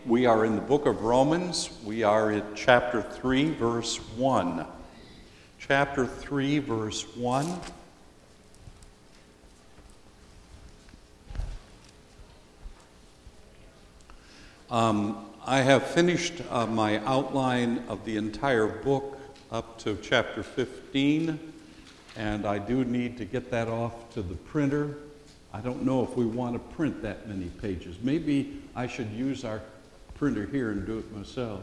We are in the book of Romans. We are at chapter 3, verse 1. Chapter 3, verse 1. I have finished my outline of the entire book up to chapter 15, and I do need to get that off to the printer. I don't know if we want to print that many pages. Maybe I should use our printer here and do it myself.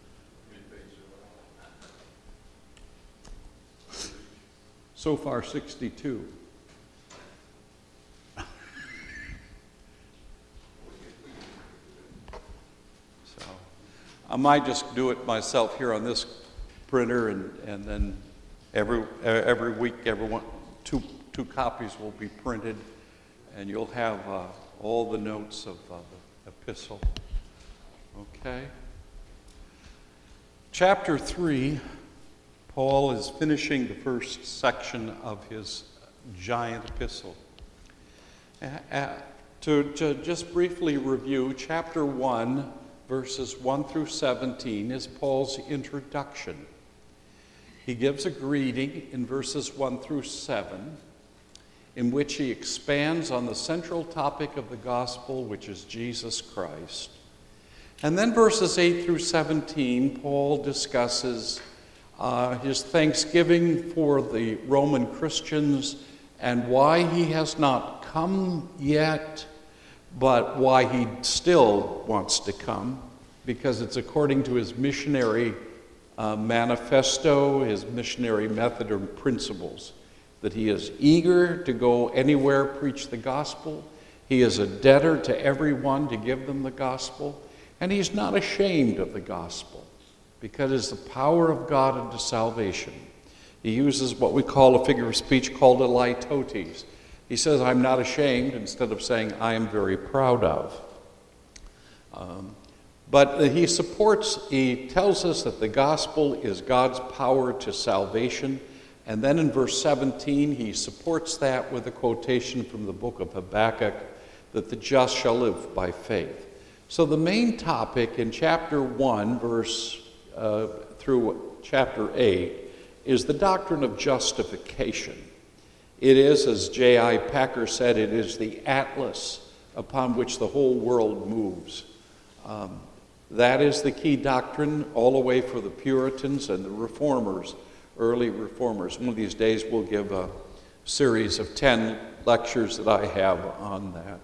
So far, 62. So I might just do it myself here on this printer, and then every week, two copies will be printed, and you'll have all the notes of the epistle. Okay. Chapter 3, Paul is finishing the first section of his giant epistle. To just briefly review, chapter 1, verses 1 through 17 is Paul's introduction. He gives a greeting in verses 1 through 7, in which he expands on the central topic of the gospel, which is Jesus Christ. And then verses 8 through 17, Paul discusses his thanksgiving for the Roman Christians and why he has not come yet, but why he still wants to come, because it's according to his missionary manifesto, his missionary method or principles, that he is eager to go anywhere, preach the gospel. He is a debtor to everyone to give them the gospel. And he's not ashamed of the gospel, because it's the power of God unto salvation. He uses what we call a figure of speech called a litotes. He says, I'm not ashamed, instead of saying, I am very proud of. But he tells us that the gospel is God's power to salvation. And then in verse 17, he supports that with a quotation from the book of Habakkuk, that the just shall live by faith. So the main topic in chapter 1, through chapter 8, is the doctrine of justification. It is, as J.I. Packer said, it is the atlas upon which the whole world moves. That is the key doctrine all the way for the Puritans and the Reformers, early Reformers. One of these days we'll give a series of 10 lectures that I have on that.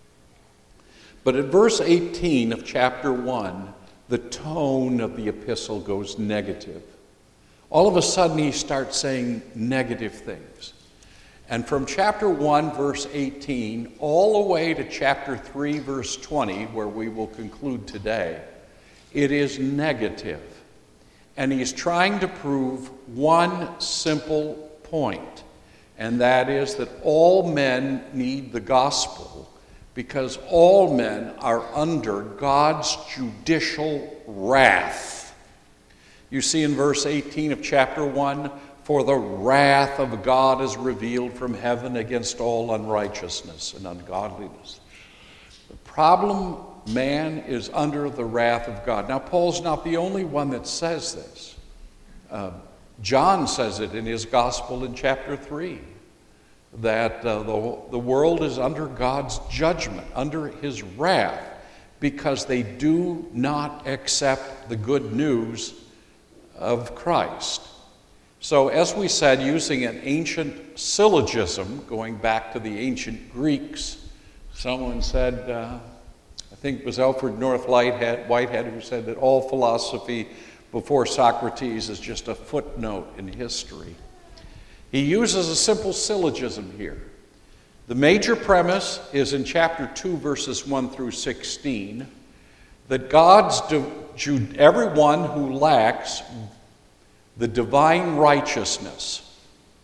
But at verse 18 of chapter 1, the tone of the epistle goes negative. All of a sudden, he starts saying negative things. And from chapter 1, verse 18, all the way to chapter 3, verse 20, where we will conclude today, it is negative. And he's trying to prove one simple point, and that is that all men need the gospel, because all men are under God's judicial wrath. You see in verse 18 of chapter 1, for the wrath of God is revealed from heaven against all unrighteousness and ungodliness. The problem, man is under the wrath of God. Now, Paul's not the only one that says this. John says it in his gospel in chapter 3. That the world is under God's judgment, under his wrath, because they do not accept the good news of Christ. So as we said, using an ancient syllogism, going back to the ancient Greeks, someone said, I think it was Alfred North Whitehead, who said that all philosophy before Socrates is just a footnote in history. He uses a simple syllogism here. The major premise is in chapter 2, verses 1 through 16, that everyone who lacks the divine righteousness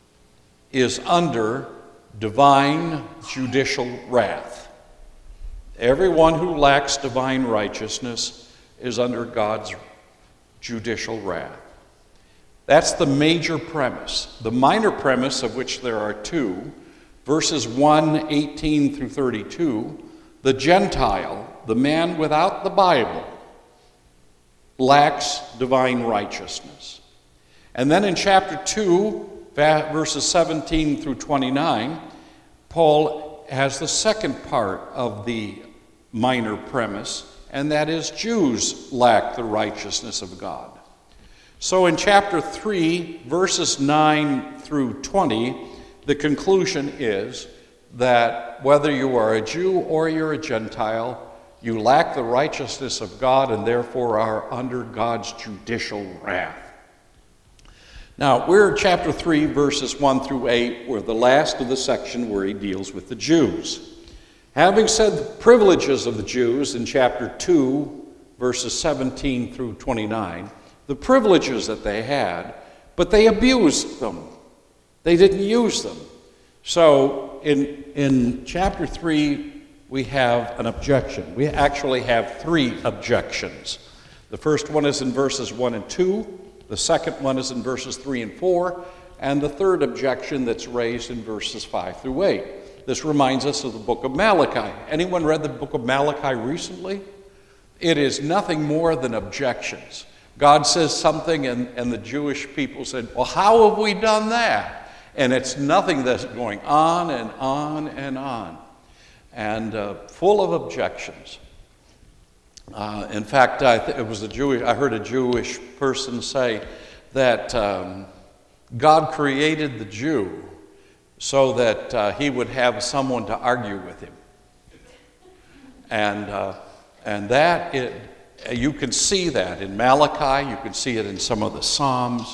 is under divine judicial wrath. Everyone who lacks divine righteousness is under God's judicial wrath. That's the major premise. The minor premise, of which there are two, verses 1, 18 through 32, the Gentile, the man without the Bible, lacks divine righteousness. And then in chapter 2, verses 17 through 29, Paul has the second part of the minor premise, and that is Jews lack the righteousness of God. So in chapter 3, verses 9 through 20, the conclusion is that whether you are a Jew or you're a Gentile, you lack the righteousness of God and therefore are under God's judicial wrath. Now, we're in chapter 3, verses 1 through 8, where the last of the section where he deals with the Jews. Having said the privileges of the Jews in chapter 2, verses 17 through 29, the privileges that they had, but they abused them. They didn't use them. So in chapter 3, we have an objection. We actually have 3 objections. The first one is in verses 1 and 2. The second one is in verses 3 and 4. And the third objection that's raised in verses 5 through 8. This reminds us of the book of Malachi. Anyone read the book of Malachi recently? It is nothing more than objections. God says something and the Jewish people said, well, how have we done that? And it's nothing that's going on and on and on. And full of objections. In fact, I heard a Jewish person say that God created the Jew so that he would have someone to argue with him. And that, you can see that in Malachi, you can see it in some of the Psalms,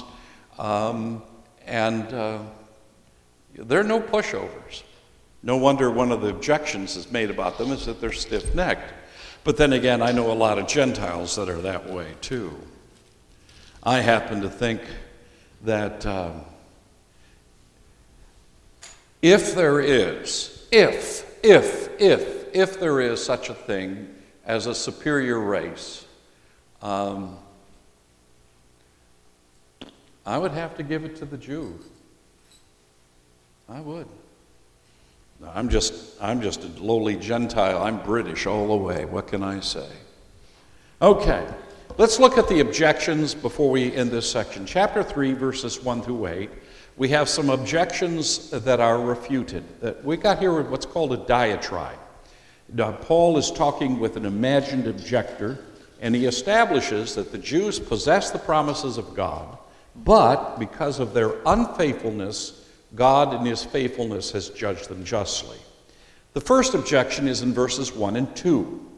there are no pushovers. No wonder one of the objections that's made about them is that they're stiff-necked. But then again, I know a lot of Gentiles that are that way too. I happen to think that if there is such a thing as a superior race, I would have to give it to the Jews. I would. I'm just a lowly Gentile. I'm British all the way. What can I say? Okay, let's look at the objections before we end this section. Chapter 3, verses 1 through 8. We have some objections that are refuted. We got here what's called a diatribe. Paul is talking with an imagined objector, and he establishes that the Jews possess the promises of God, but because of their unfaithfulness, God in his faithfulness has judged them justly. The first objection is in verses 1 and 2.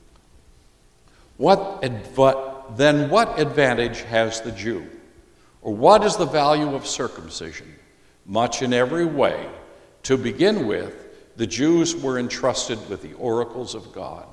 Then what advantage has the Jew? Or what is the value of circumcision? Much in every way. To begin with, the Jews were entrusted with the oracles of God.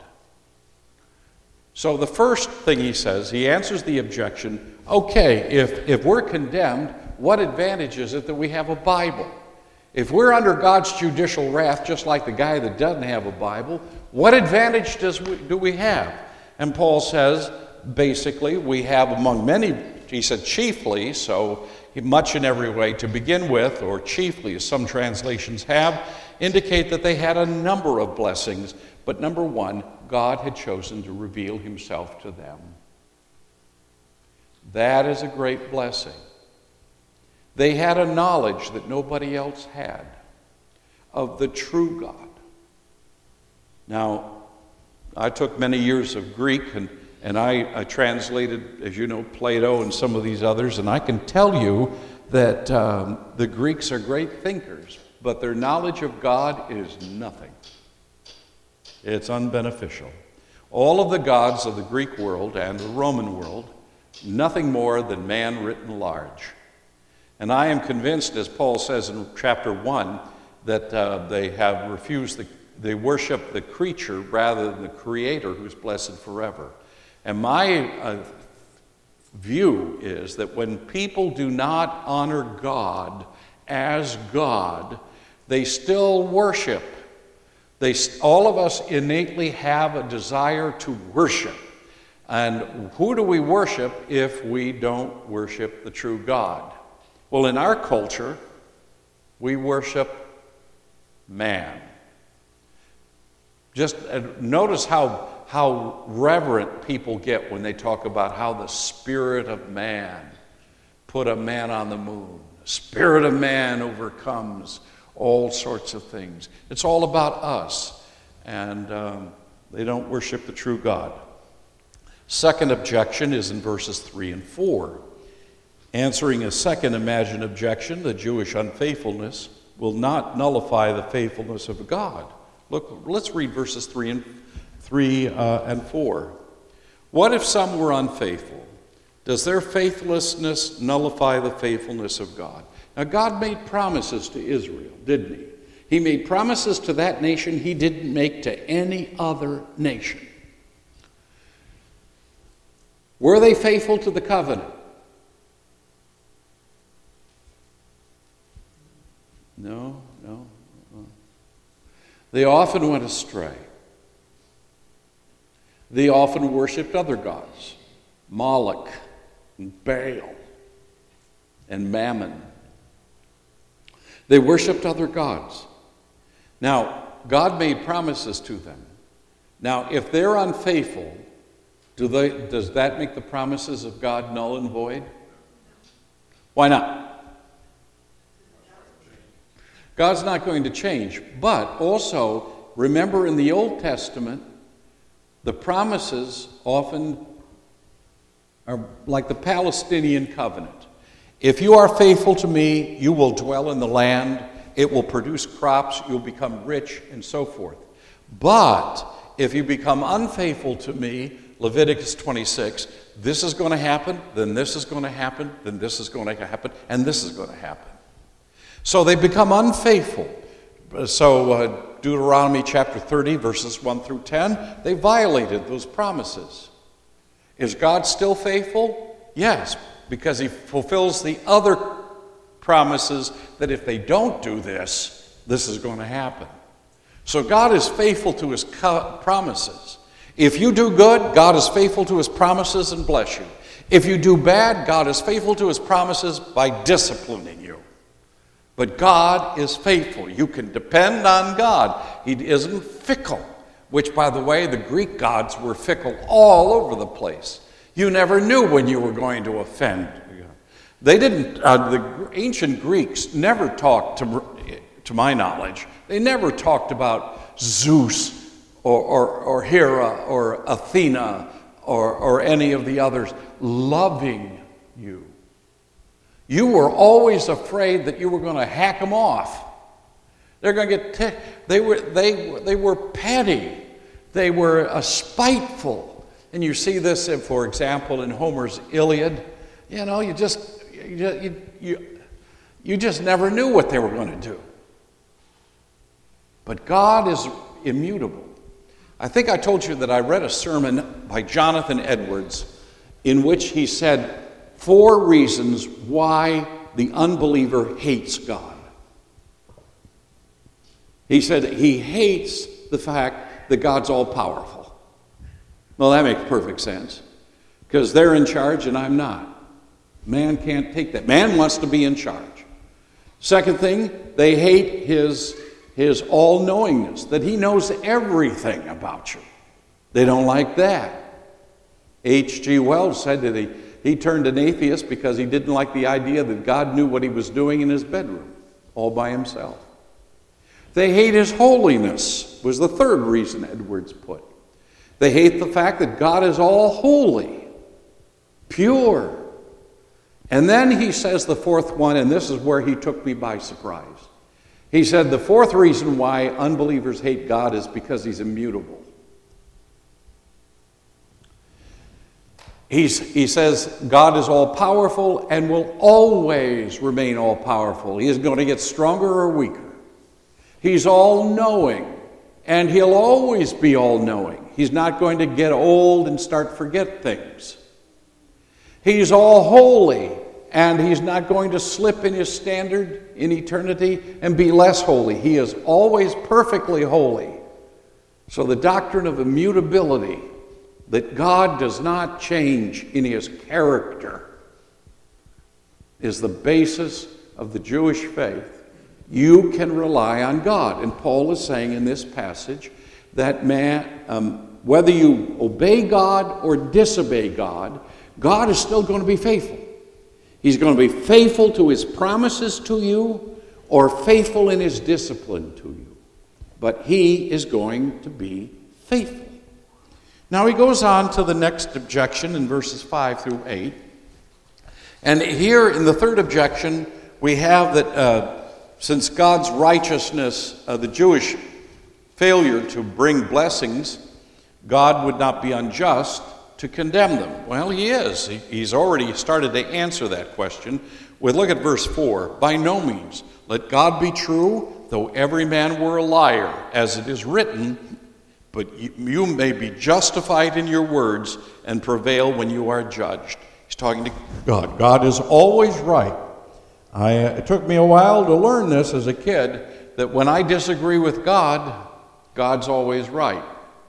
So the first thing he says, he answers the objection, okay, if we're condemned, what advantage is it that we have a Bible? If we're under God's judicial wrath, just like the guy that doesn't have a Bible, what advantage do we have? And Paul says, basically, we have among many, he said chiefly, so much in every way to begin with, or chiefly, as some translations have, indicate that they had a number of blessings. But number one, God had chosen to reveal himself to them. That is a great blessing. They had a knowledge that nobody else had of the true God. Now, I took many years of Greek, and I translated, as you know, Plato and some of these others, and I can tell you that the Greeks are great thinkers, but their knowledge of God is nothing. It's unbeneficial. All of the gods of the Greek world and the Roman world, nothing more than man written large. And I am convinced, as Paul says in chapter 1, that they worship the creature rather than the Creator who's blessed forever. And my view is that when people do not honor God as God, they still worship. All of us innately have a desire to worship. And who do we worship if we don't worship the true God? Well, in our culture, we worship man. Just notice how how reverent people get when they talk about how the spirit of man put a man on the moon. The spirit of man overcomes all sorts of things. It's all about us, and they don't worship the true God. Second objection is in verses 3 and 4. Answering a second imagined objection, the Jewish unfaithfulness will not nullify the faithfulness of God. Look, let's read verses 3 and 4. What if some were unfaithful? Does their faithlessness nullify the faithfulness of God? Now, God made promises to Israel, didn't he? He made promises to that nation he didn't make to any other nation. Were they faithful to the covenant? No. They often went astray. They often worshipped other gods, Moloch and Baal and Mammon. They worshipped other gods. Now, God made promises to them. Now, if they're unfaithful, does that make the promises of God null and void? Why not? God's not going to change. But also, remember in the Old Testament, the promises often are like the Palestinian covenant. If you are faithful to me, you will dwell in the land. It will produce crops. You'll become rich and so forth. But if you become unfaithful to me, Leviticus 26, this is going to happen, then this is going to happen, then this is going to happen, and this is going to happen. So they become unfaithful. So Deuteronomy chapter 30, verses 1 through 10, they violated those promises. Is God still faithful? Yes, because he fulfills the other promises that if they don't do this, this is going to happen. So God is faithful to his promises. If you do good, God is faithful to his promises and bless you. If you do bad, God is faithful to his promises by disciplining you. But God is faithful. You can depend on God. He isn't fickle, which, by the way, the Greek gods were fickle all over the place. You never knew when you were going to offend. They didn't, the ancient Greeks never talked, to my knowledge, they never talked about Zeus or Hera or Athena or any of the others loving you. You were always afraid that you were going to hack them off. They're going to get they were petty. They were spiteful. And you see this, for example, in Homer's Iliad. You know, you just never knew what they were going to do. But God is immutable. I think I told you that I read a sermon by Jonathan Edwards in which he said 4 reasons why the unbeliever hates God. He said he hates the fact that God's all-powerful. Well, that makes perfect sense, because they're in charge and I'm not. Man can't take that. Man wants to be in charge. Second thing, they hate his all-knowingness, that he knows everything about you. They don't like that. H.G. Wells said that he turned an atheist because he didn't like the idea that God knew what he was doing in his bedroom, all by himself. They hate his holiness, was the third reason Edwards put. They hate the fact that God is all holy, pure. And then he says the fourth one, and this is where he took me by surprise. He said the fourth reason why unbelievers hate God is because he's immutable. He says God is all-powerful and will always remain all-powerful. He isn't going to get stronger or weaker. He's all-knowing, and he'll always be all-knowing. He's not going to get old and start forget things. He's all-holy, and he's not going to slip in his standard in eternity and be less holy. He is always perfectly holy. So the doctrine of immutability, that God does not change in his character, is the basis of the Jewish faith. You can rely on God. And Paul is saying in this passage that man, whether you obey God or disobey God, God is still going to be faithful. He's going to be faithful to his promises to you or faithful in his discipline to you. But he is going to be faithful. Now he goes on to the next objection in verses 5 through 8. And here in the third objection, we have that since God's righteousness, the Jewish failure to bring blessings, God would not be unjust to condemn them. Well, he is. He's already started to answer that question. We look at verse 4. By no means, let God be true, though every man were a liar, as it is written, but you may be justified in your words and prevail when you are judged. He's talking to God. God is always right. It took me a while to learn this as a kid, that when I disagree with God, God's always right.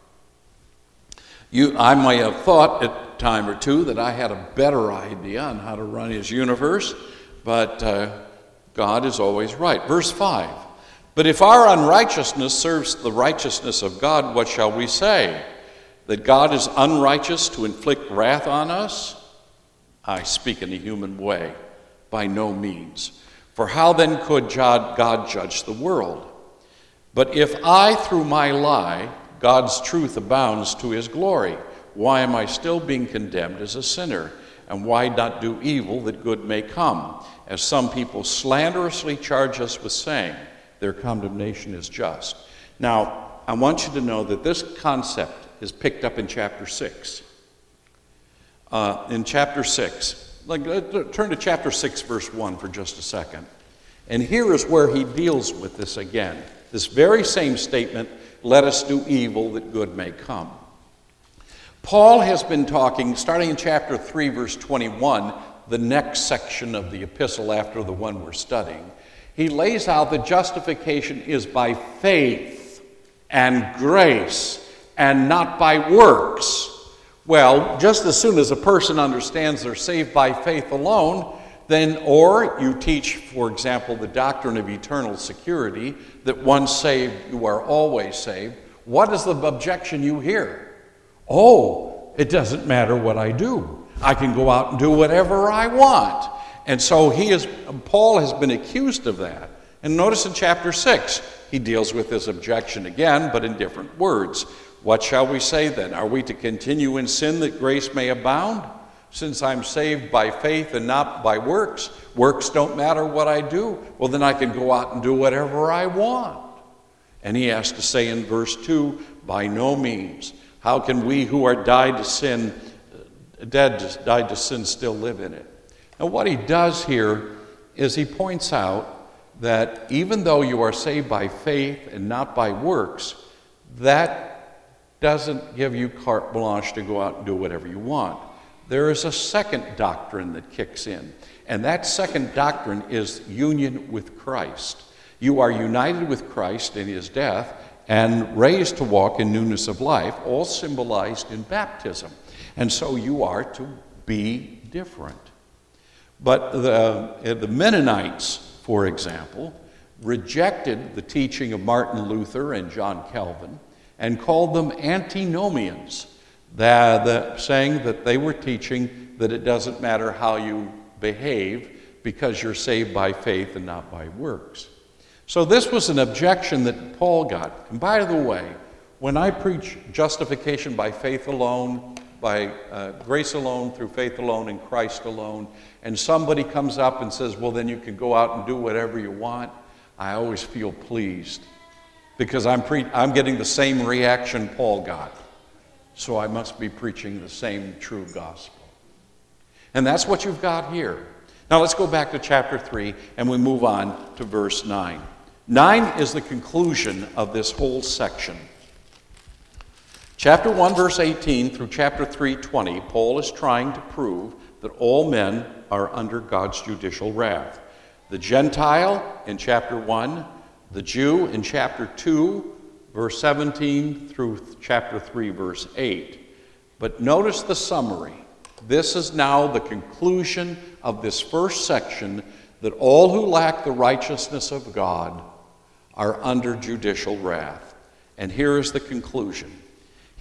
I might have thought at a time or two that I had a better idea on how to run his universe, but God is always right. Verse 5. But if our unrighteousness serves the righteousness of God, what shall we say? That God is unrighteous to inflict wrath on us? I speak in a human way. By no means. For how then could God judge the world? But if I, through my lie, God's truth abounds to his glory, why am I still being condemned as a sinner? And why not do evil that good may come? As some people slanderously charge us with saying, their condemnation is just. Now, I want you to know that this concept is picked up in chapter 6. In chapter 6, turn to chapter 6, verse 1 for just a second. And here is where he deals with this again. This very same statement, let us do evil that good may come. Paul has been talking, starting in chapter 3, verse 21, the next section of the epistle after the one we're studying. He lays out that justification is by faith and grace and not by works. Well, just as soon as a person understands they're saved by faith alone, then, or you teach, for example, the doctrine of eternal security, that once saved, you are always saved, what is the objection you hear? Oh, it doesn't matter what I do. I can go out and do whatever I want. And so Paul has been accused of that. And notice in chapter 6, he deals with this objection again, but in different words. What shall we say then? Are we to continue in sin that grace may abound? Since I'm saved by faith and not by works, works don't matter what I do. Well, then I can go out and do whatever I want. And he has to say in verse 2, by no means. How can we who are died to sin still live in it? Now, what he does here is he points out that even though you are saved by faith and not by works, that doesn't give you carte blanche to go out and do whatever you want. There is a second doctrine that kicks in, and that second doctrine is union with Christ. You are united with Christ in his death and raised to walk in newness of life, all symbolized in baptism. And so you are to be different. But the Mennonites, for example, rejected the teaching of Martin Luther and John Calvin and called them antinomians, saying that they were teaching that it doesn't matter how you behave because you're saved by faith and not by works. So this was an objection that Paul got. And by the way, when I preach justification by faith alone, by grace alone, through faith alone, in Christ alone, and somebody comes up and says, well, then you can go out and do whatever you want, I always feel pleased because I'm getting the same reaction Paul got. So I must be preaching the same true gospel. And that's what you've got here. Now let's go back to chapter 3 and we move on to verse 9. 9 is the conclusion of this whole section. Chapter 1, verse 18 through chapter 3:20, Paul is trying to prove that all men are under God's judicial wrath. The Gentile in chapter 1, the Jew in chapter 2, verse 17 through chapter 3, verse 8. But notice the summary. This is now the conclusion of this first section, that all who lack the righteousness of God are under judicial wrath. And here is the conclusion.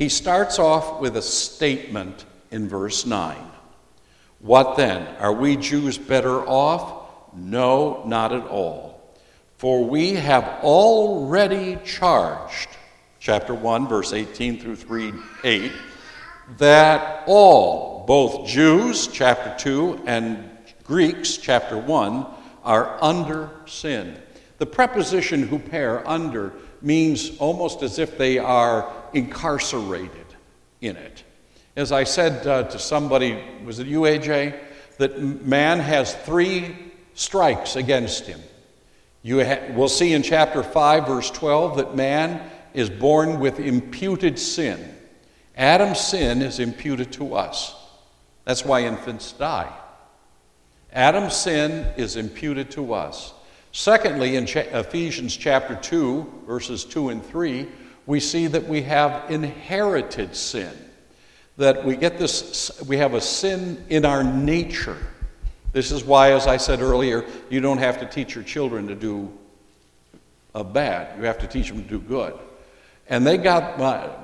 He starts off with a statement in verse 9. What then? Are we Jews better off? No, not at all. For we have already charged, chapter 1, verse 18 through 3:8, that all, both Jews, chapter 2, and Greeks, chapter 1, are under sin. The preposition huper, under, means almost as if they are incarcerated in it. As I said to somebody, was it you, AJ, that man has 3 strikes against him. We'll see in chapter 5, verse 12, that man is born with imputed sin. Adam's sin is imputed to us. That's why infants die. Adam's sin is imputed to us. Secondly, in Ephesians chapter 2, verses 2 and 3, we see that we have inherited sin. That we have a sin in our nature. This is why, as I said earlier, you don't have to teach your children to do bad. You have to teach them to do good. And they got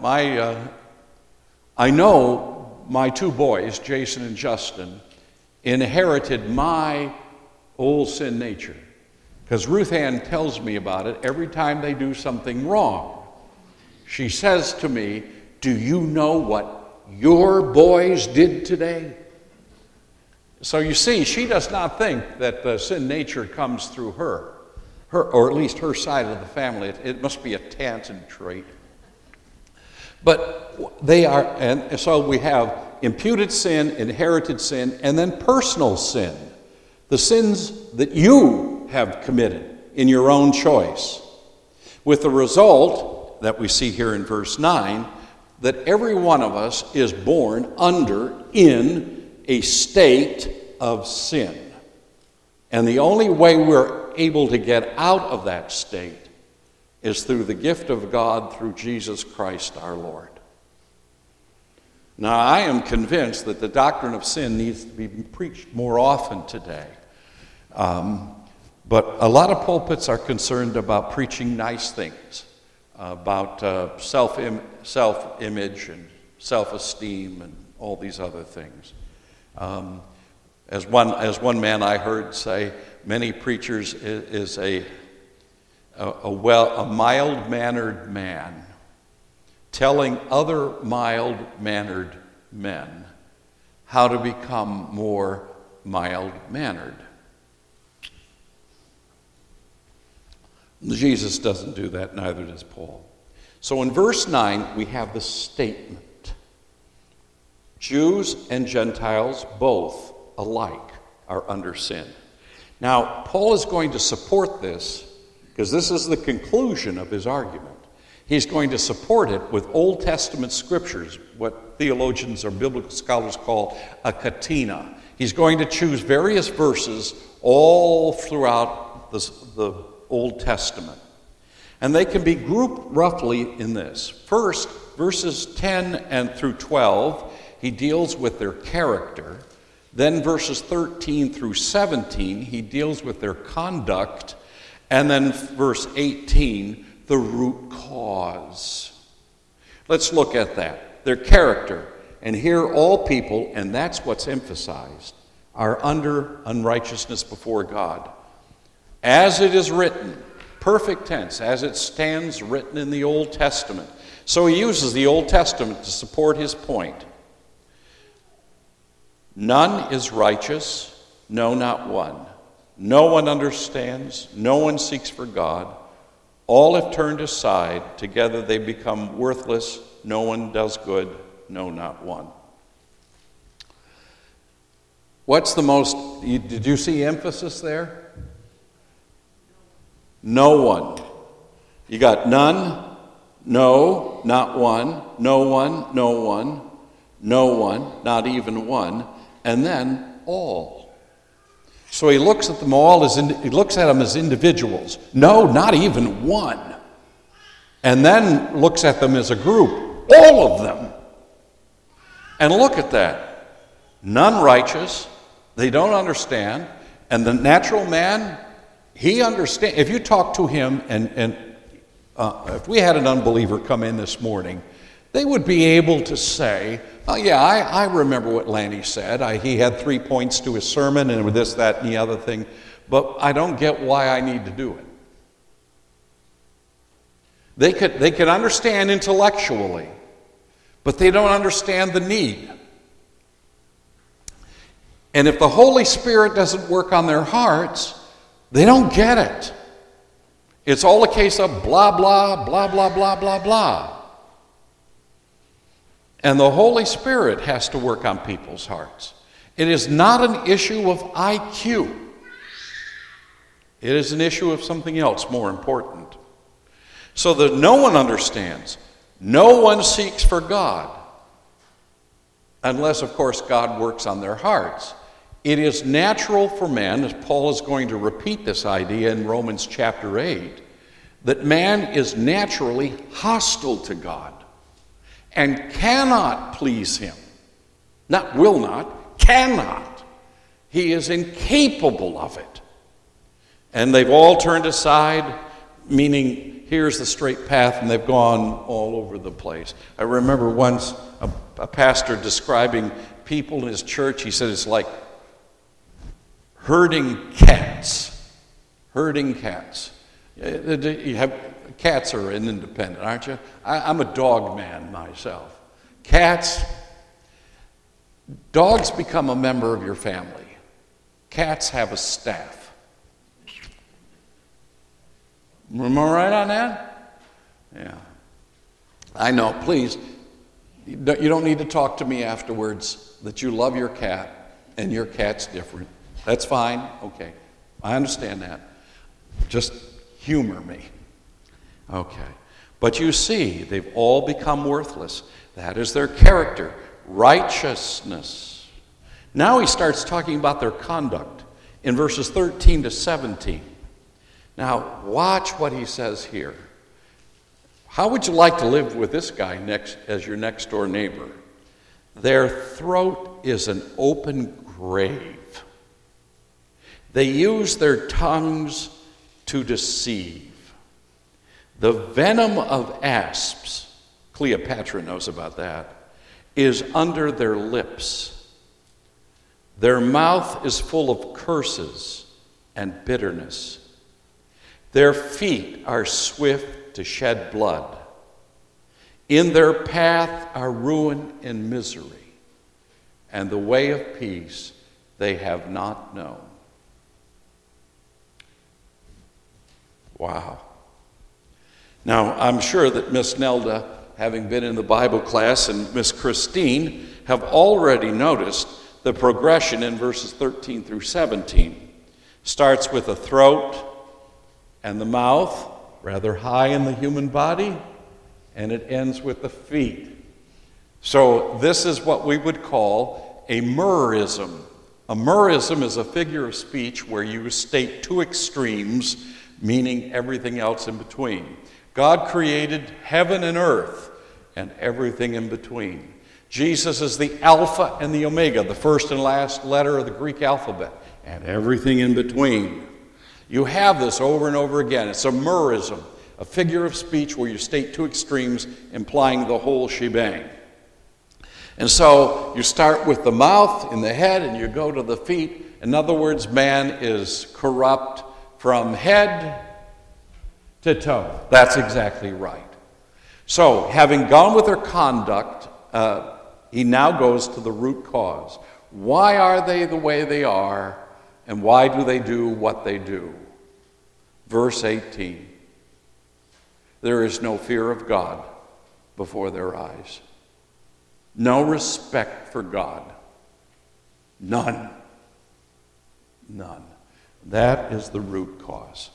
I know my 2 boys, Jason and Justin, inherited my old sin nature. Because Ruth Ann tells me about it every time they do something wrong. She says to me, "Do you know what your boys did today?" So you see, she does not think that the sin nature comes through her, or at least her side of the family. It must be a Tanton trait. But they are, and so we have imputed sin, inherited sin, and then personal sin. The sins that you have committed in your own choice. With the result that we see here in verse 9, that every one of us is born in a state of sin. And the only way we're able to get out of that state is through the gift of God through Jesus Christ our Lord. Now, I am convinced that the doctrine of sin needs to be preached more often today. But a lot of pulpits are concerned about preaching nice things, about self-image and self-esteem and all these other things. As one man I heard say, many preachers is a mild-mannered man telling other mild-mannered men how to become more mild-mannered. Jesus doesn't do that, neither does Paul. So in verse 9, we have the statement. Jews and Gentiles, both alike, are under sin. Now, Paul is going to support this, because this is the conclusion of his argument. He's going to support it with Old Testament scriptures, what theologians or biblical scholars call a katina. He's going to choose various verses all throughout the Old Testament. And they can be grouped roughly in this. First, verses 10 and through 12, he deals with their character. Then verses 13 through 17, he deals with their conduct. And then verse 18, the root cause. Let's look at that. Their character. And here all people, and that's what's emphasized, are under unrighteousness before God. As it is written, perfect tense, as it stands written in the Old Testament. So he uses the Old Testament to support his point. None is righteous, no, not one. No one understands, no one seeks for God. All have turned aside, together they become worthless. No one does good, no, not one. What's the most, did you see emphasis there? No one. You got none, no, not one, no one, no one, no one, not even one, and then all. So he looks at them all he looks at them as individuals. No, not even one. And then looks at them as a group, all of them. And look at that. None righteous, they don't understand, and the natural man, he understands. If you talk to him, and if we had an unbeliever come in this morning, they would be able to say, oh yeah, I remember what Lanny said. He had 3 points to his sermon and with this, that, and the other thing, but I don't get why I need to do it. They could understand intellectually, but they don't understand the need. And if the Holy Spirit doesn't work on their hearts, they don't get it. It's all a case of blah, blah, blah, blah, blah, blah, blah. And the Holy Spirit has to work on people's hearts. It is not an issue of IQ. It is an issue of something else more important. So that no one understands. No one seeks for God. Unless, of course, God works on their hearts. It is natural for man, as Paul is going to repeat this idea in Romans chapter 8, that man is naturally hostile to God and cannot please him. Not will not, cannot. He is incapable of it. And they've all turned aside, meaning here's the straight path, and they've gone all over the place. I remember once a pastor describing people in his church. He said it's like herding cats. Herding cats. Cats are an independent, aren't you? I'm a dog man myself. Dogs become a member of your family. Cats have a staff. Am I right on that? Yeah. I know, please, you don't need to talk to me afterwards that you love your cat and your cat's different. That's fine. Okay. I understand that. Just humor me. Okay. But you see, they've all become worthless. That is their character. Righteousness. Now he starts talking about their conduct in verses 13 to 17. Now, watch what he says here. How would you like to live with this guy as your next door neighbor? Their throat is an open grave. They use their tongues to deceive. The venom of asps, Cleopatra knows about that, is under their lips. Their mouth is full of curses and bitterness. Their feet are swift to shed blood. In their path are ruin and misery, and the way of peace they have not known. Wow. Now, I'm sure that Miss Nelda, having been in the Bible class, and Miss Christine have already noticed the progression in verses 13 through 17. Starts with the throat and the mouth, rather high in the human body, and it ends with the feet. So this is what we would call a merism. A merism is a figure of speech where you state two extremes, meaning everything else in between. God created heaven and earth and everything in between. Jesus is the Alpha and the Omega, the first and last letter of the Greek alphabet, and everything in between. You have this over and over again. It's a merism, a figure of speech where you state two extremes implying the whole shebang. And so you start with the mouth and the head and you go to the feet. In other words, man is corrupt from head to toe. That's exactly right. So, having gone with their conduct, he now goes to the root cause. Why are they the way they are, and why do they do what they do? Verse 18. There is no fear of God before their eyes. No respect for God. None. None. That is the root cause.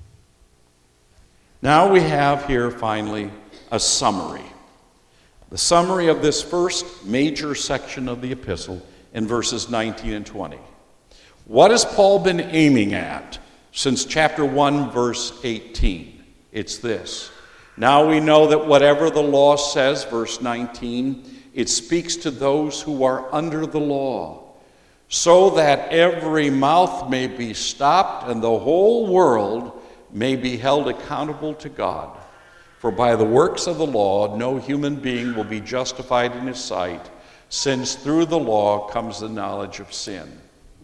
Now we have here finally a summary. The summary of this first major section of the epistle in verses 19 and 20. What has Paul been aiming at since chapter 1, verse 18? It's this. Now we know that whatever the law says, verse 19, it speaks to those who are under the law, so that every mouth may be stopped and the whole world may be held accountable to God. For by the works of the law, no human being will be justified in his sight, since through the law comes the knowledge of sin.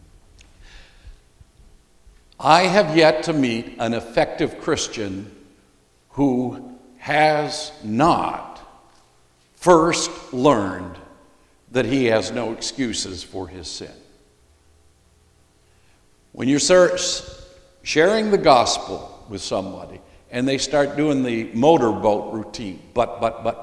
I have yet to meet an effective Christian who has not first learned that he has no excuses for his sin. When you're sharing the gospel with somebody and they start doing the motorboat routine, but,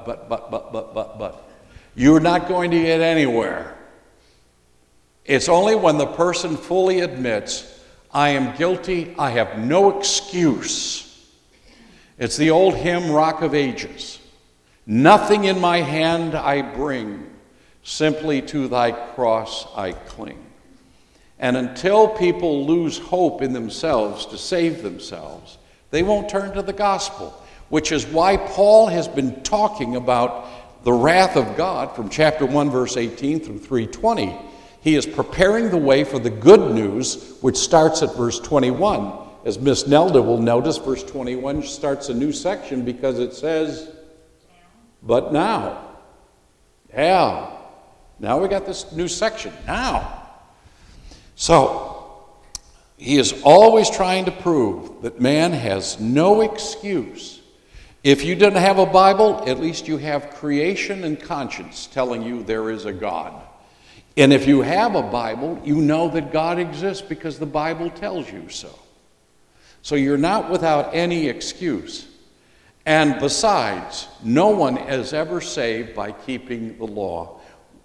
you're not going to get anywhere. It's only when the person fully admits, I am guilty, I have no excuse. It's the old hymn, Rock of Ages. Nothing in my hand I bring, simply to thy cross I cling. And until people lose hope in themselves to save themselves, they won't turn to the gospel, which is why Paul has been talking about the wrath of God from chapter 1, verse 18 through 3:20. He is preparing the way for the good news, which starts at verse 21. As Miss Nelda will notice, verse 21 starts a new section because it says, but now. Yeah. Now we got this new section. Now. So, he is always trying to prove that man has no excuse. If you didn't have a Bible, at least you have creation and conscience telling you there is a God. And if you have a Bible, you know that God exists because the Bible tells you so. So you're not without any excuse. And besides, no one is ever saved by keeping the law.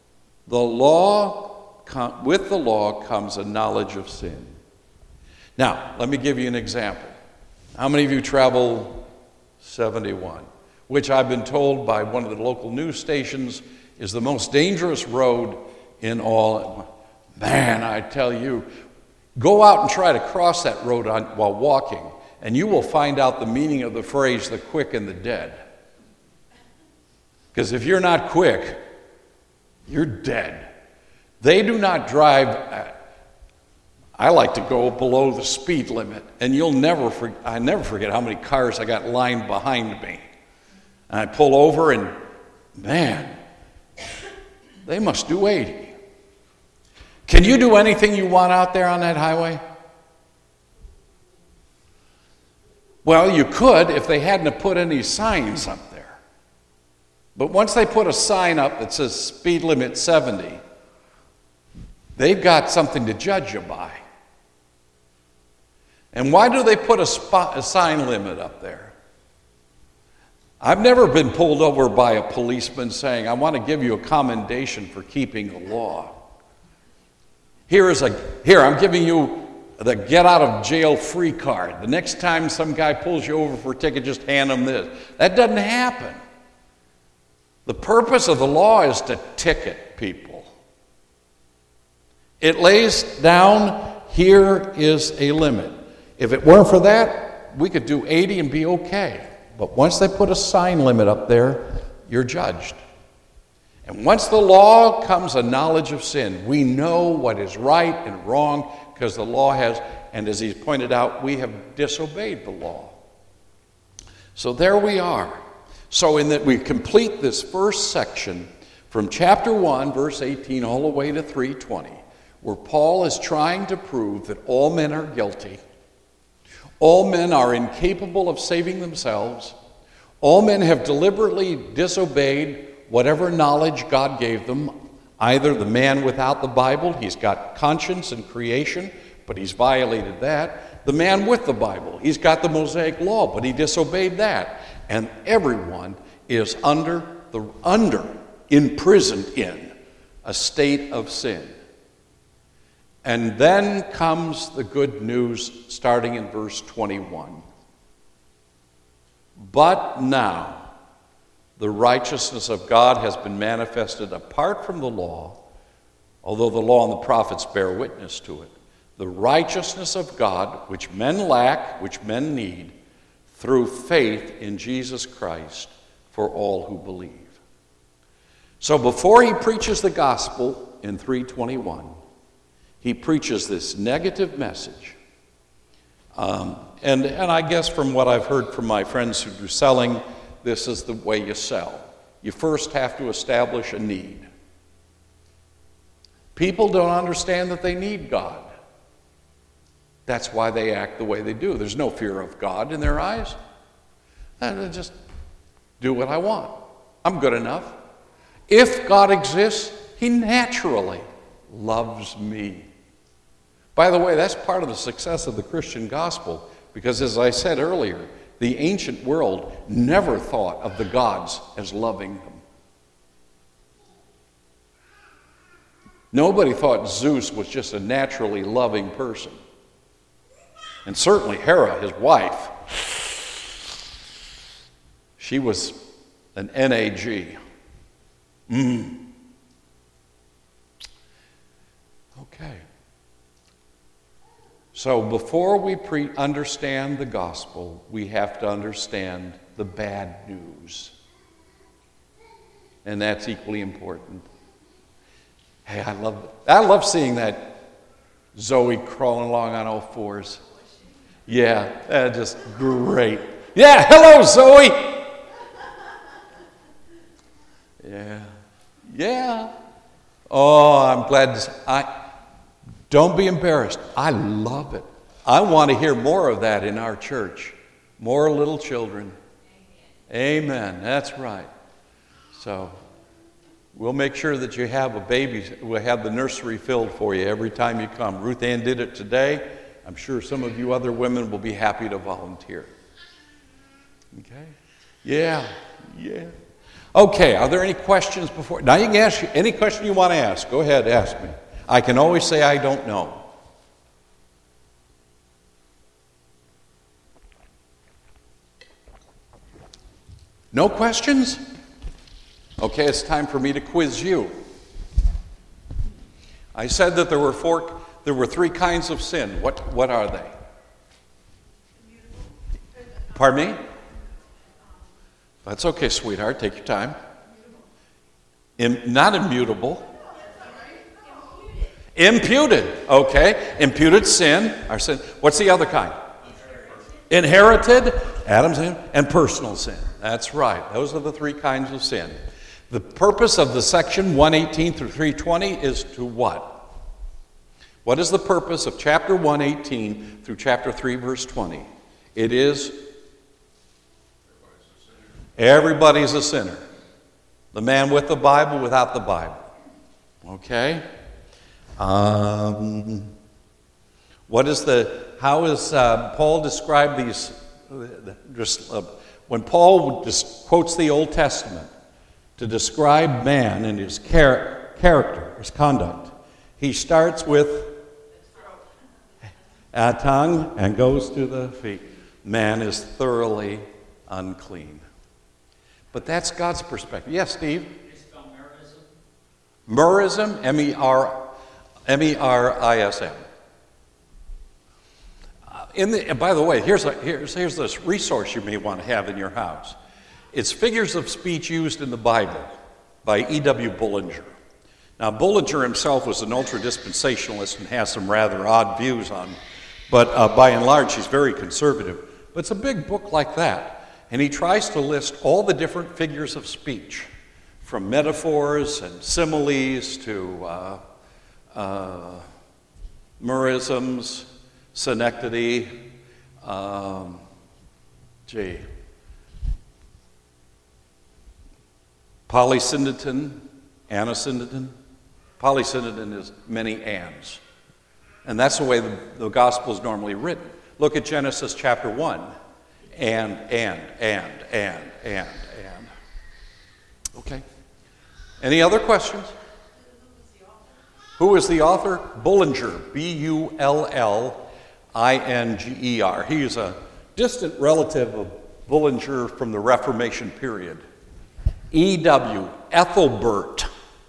With the law comes a knowledge of sin. Now, let me give you an example. How many of you travel 71, which I've been told by one of the local news stations is the most dangerous road in all? Man, I tell you, go out and try to cross that road while walking, and you will find out the meaning of the phrase, the quick and the dead. Because if you're not quick, you're dead. They do not drive. I like to go below the speed limit, and I never forget how many cars I got lined behind me. And I pull over, and man, they must do 80. Can you do anything you want out there on that highway? Well, you could if they hadn't put any signs up there. But once they put a sign up that says speed limit 70, they've got something to judge you by. And why do they put a sign limit up there? I've never been pulled over by a policeman saying, I want to give you a commendation for keeping the law. Here, I'm giving you the get out of jail free card. The next time some guy pulls you over for a ticket, just hand him this. That doesn't happen. The purpose of the law is to ticket people. It lays down, here is a limit. If it weren't for that, we could do 80 and be okay. But once they put a sign limit up there, you're judged. And once the law comes a knowledge of sin, we know what is right and wrong because the law has, and as he's pointed out, we have disobeyed the law. So there we are. So in that we complete this first section from chapter 1, verse 18, all the way to 3:20, where Paul is trying to prove that all men are guilty. All men are incapable of saving themselves. All men have deliberately disobeyed whatever knowledge God gave them. Either the man without the Bible, he's got conscience and creation, but he's violated that. The man with the Bible, he's got the Mosaic law, but he disobeyed that. And everyone is imprisoned in a state of sin. And then comes the good news starting in verse 21. But now the righteousness of God has been manifested apart from the law, although the law and the prophets bear witness to it. The righteousness of God, which men lack, which men need, through faith in Jesus Christ for all who believe. So before he preaches the gospel in 3:21, he preaches this negative message. And I guess from what I've heard from my friends who do selling, this is the way you sell. You first have to establish a need. People don't understand that they need God. That's why they act the way they do. There's no fear of God in their eyes. And they just do what I want. I'm good enough. If God exists, he naturally loves me. By the way, that's part of the success of the Christian gospel, because as I said earlier, the ancient world never thought of the gods as loving them. Nobody thought Zeus was just a naturally loving person. And certainly Hera, his wife, she was an NAG. Okay. So before we understand the gospel, we have to understand the bad news. And that's equally important. Hey, I love seeing that Zoe crawling along on all fours. Yeah, just great. Yeah, hello, Zoe. Yeah. Oh, I'm glad. Don't be embarrassed. I love it. I want to hear more of that in our church. More little children. Amen. That's right. So we'll make sure that you have a baby. We'll have the nursery filled for you every time you come. Ruth Ann did it today. I'm sure some of you other women will be happy to volunteer. Okay? Yeah. Okay, are there any questions before? Now you can ask any question you want to ask. Go ahead, ask me. I can always say I don't know. No questions? Okay, it's time for me to quiz you. I said that there were three kinds of sin. What are they? Pardon me? That's okay, sweetheart. Take your time. Not immutable. Imputed. Okay. Imputed sin. Our sin. What's the other kind? Inherited. Adam's sin. And personal sin. That's right. Those are the three kinds of sin. The purpose of the section 118 through 320 is to what? What is the purpose of chapter 118 through chapter 3, verse 20? It is everybody's a sinner. The man with the Bible, without the Bible. Okay? How is Paul describe these? When Paul quotes the Old Testament to describe man and his character, his conduct, he starts with a tongue and goes to the feet. Man is thoroughly unclean. But that's God's perspective. Yes, Steve? It's called Merism, M-E-R-I-S-M. By the way, here's this resource you may want to have in your house. It's Figures of Speech Used in the Bible by E.W. Bullinger. Now, Bullinger himself was an ultra-dispensationalist and has some rather odd views on, but by and large, he's very conservative. But it's a big book like that. And he tries to list all the different figures of speech, from metaphors and similes to merisms, synecdoche, polysyndeton, anasyndeton. Polysyndeton is many ands. And that's the way the gospel is normally written. Look at Genesis chapter 1. And. Okay. Any other questions? Who is the author? Bullinger, B-U-L-L-I-N-G-E-R. He is a distant relative of Bullinger from the Reformation period. E.W. Ethelbert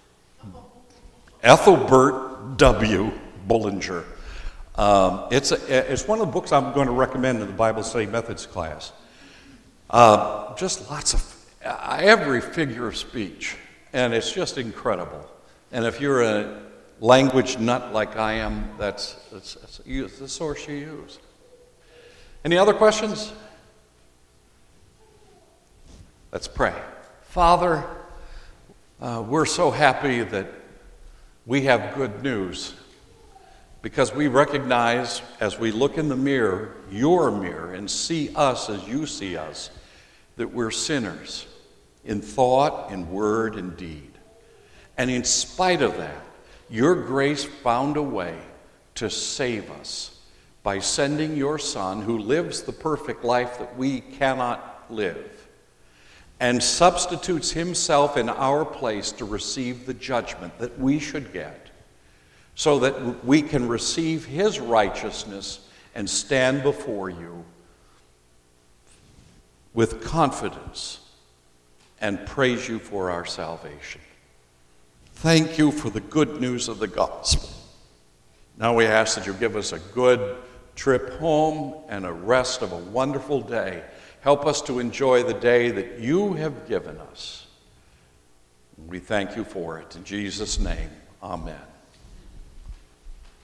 W. Bullinger. It's one of the books I'm going to recommend in the Bible Study Methods class. Just lots of every figure of speech, and it's just incredible. And if you're a language nut like I am, that's the source you use. Any other questions? Let's pray. Father, we're so happy that we have good news because we recognize as we look in the mirror, your mirror, and see us as you see us, that we're sinners in thought, in word, and deed. And in spite of that, your grace found a way to save us by sending your Son, who lives the perfect life that we cannot live, and substitutes himself in our place to receive the judgment that we should get, so that we can receive his righteousness and stand before you with confidence and praise you for our salvation. Thank you for the good news of the gospel. Now we ask that you give us a good trip home and a rest of a wonderful day. Help us to enjoy the day that you have given us. We thank you for it. In Jesus' name, amen.